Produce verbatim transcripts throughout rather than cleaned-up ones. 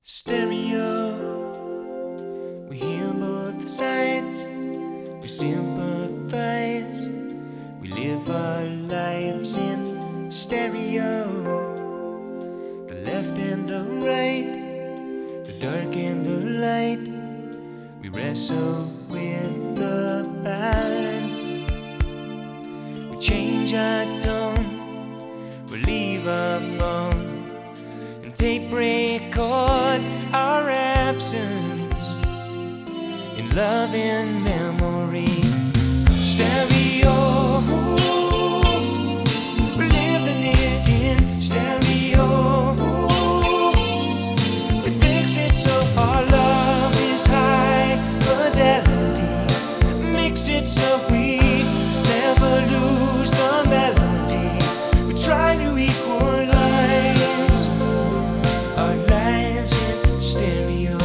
Stereo, we hear both sides, we sympathize, we live our lives in stereo. The left and the right, the dark and the light, we wrestle with the balance. We change our tone, we leave our phone and tape record our absence in love and memory. Stereo, we're living it in stereo. We fix it so our love is high fidelity. Mix it so we never lose the melody. We try to equalize our lives in stereo.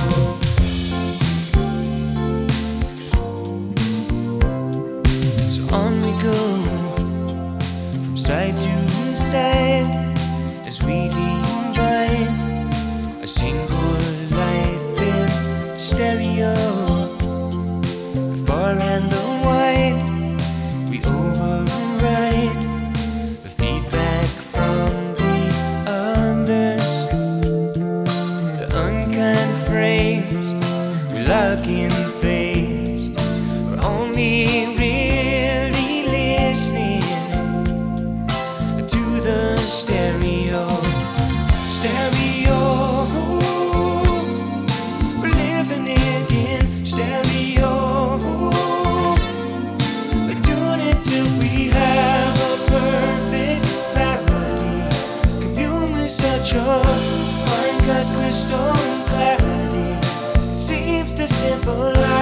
So on we go, from side to side, as we divide a single life in stereo. The far and the wide, we override the feedback from the others. The unkind phrase we lock in place. We're only really listening to the stereo. Stereo, we're living it in stereo. We're doing it till we have a perfect parody. Commune with such a fine cut crystal clarity. It seems to symbolize